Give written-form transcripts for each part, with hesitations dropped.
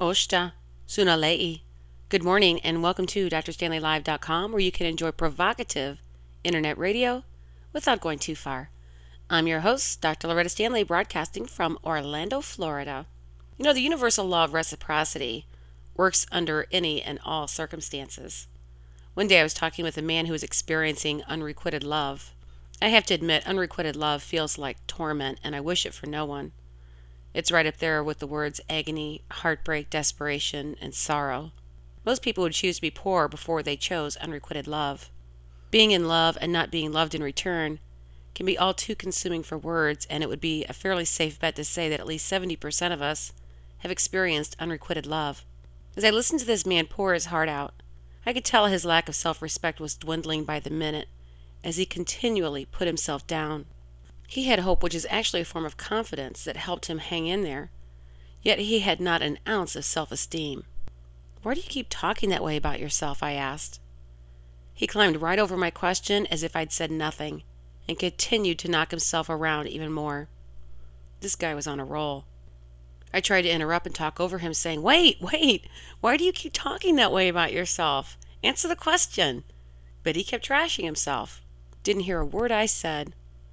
Oshta, Sunalei. Good morning and welcome to drstanleylive.com, where you can enjoy provocative internet radio without going too far. I'm your host, Dr. Loretta Stanley, broadcasting from Orlando, Florida. You know, the universal law of reciprocity works under any and all circumstances. One day I was talking with a man who was experiencing unrequited love. I have to admit, unrequited love feels like torment, and I wish it for no one. It's right up there with the words agony, heartbreak, desperation, and sorrow. Most people would choose to be poor before they chose unrequited love. Being in love and not being loved in return can be all too consuming for words, and it would be a fairly safe bet to say that at least 70% of us have experienced unrequited love. As I listened to this man pour his heart out, I could tell his lack of self-respect was dwindling by the minute as he continually put himself down. He had hope, which is actually a form of confidence that helped him hang in there, yet he had not an ounce of self-esteem. "Why do you keep talking that way about yourself?" I asked. He climbed right over my question as if I'd said nothing, and continued to knock himself around even more. This guy was on a roll. I tried to interrupt and talk over him, saying, Wait, why do you keep talking that way about yourself? Answer the question." But he kept trashing himself. Didn't hear a word I said.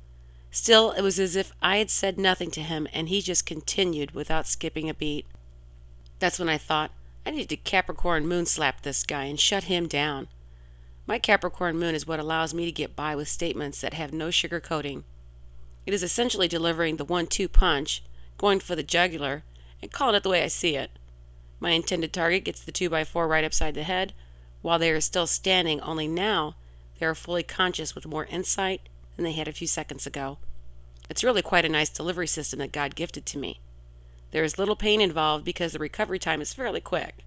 Still, it was as if I had said nothing to him, and he just continued without skipping a beat. That's when I thought, I need to Capricorn moon slap this guy and shut him down. My Capricorn moon is what allows me to get by with statements that have no sugarcoating. It is essentially delivering the 1-2 punch, going for the jugular, and calling it the way I see it. My intended target gets the 2x4 right upside the head, while they are still standing, only now they are fully conscious with more insight than they had a few seconds ago. It's really quite a nice delivery system that God gifted to me. There is little pain involved because the recovery time is fairly quick.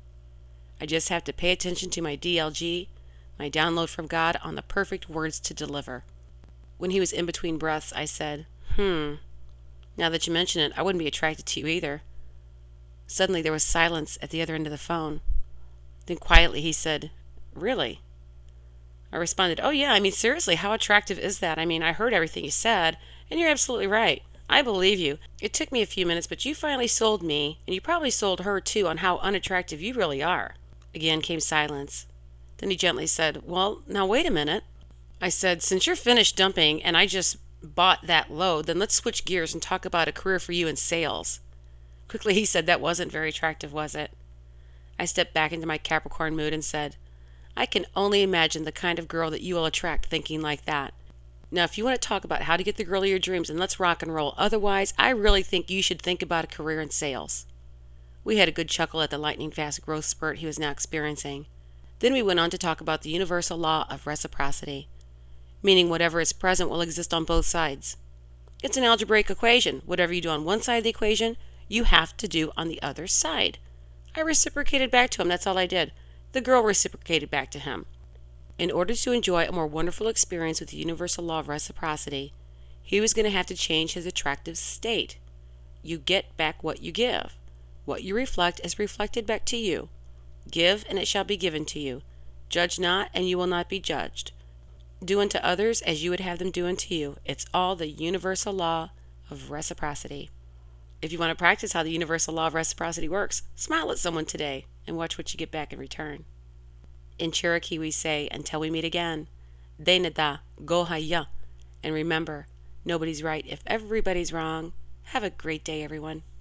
I just have to pay attention to my DLG, my download from God, on the perfect words to deliver. When he was in between breaths, I said, Now that you mention it, I wouldn't be attracted to you either." Suddenly there was silence at the other end of the phone. Then quietly he said, "Really?" I responded, "Oh yeah, seriously, how attractive is that? I heard everything you said, and you're absolutely right. I believe you. It took me a few minutes, but you finally sold me, and you probably sold her too, on how unattractive you really are." Again came silence. Then he gently said, "Well, now wait a minute." I said, "Since you're finished dumping and I just bought that load, then let's switch gears and talk about a career for you in sales." Quickly he said, "That wasn't very attractive, was it?" I stepped back into my Capricorn mood and said, "I can only imagine the kind of girl that you will attract thinking like that. Now, if you want to talk about how to get the girl of your dreams, then let's rock and roll. Otherwise, I really think you should think about a career in sales." We had a good chuckle at the lightning-fast growth spurt he was now experiencing. Then we went on to talk about the universal law of reciprocity, meaning whatever is present will exist on both sides. It's an algebraic equation. Whatever you do on one side of the equation, you have to do on the other side. I reciprocated back to him. That's all I did. The girl reciprocated back to him. In order to enjoy a more wonderful experience with the universal law of reciprocity, he was going to have to change his attractive state. You get back what you give. What you reflect is reflected back to you. Give, and it shall be given to you. Judge not, and you will not be judged. Do unto others as you would have them do unto you. It's all the universal law of reciprocity. If you want to practice how the universal law of reciprocity works, smile at someone today and watch what you get back in return. In Cherokee we say, until we meet again, Deneda Gohaya. And remember, nobody's right if everybody's wrong. Have a great day, everyone.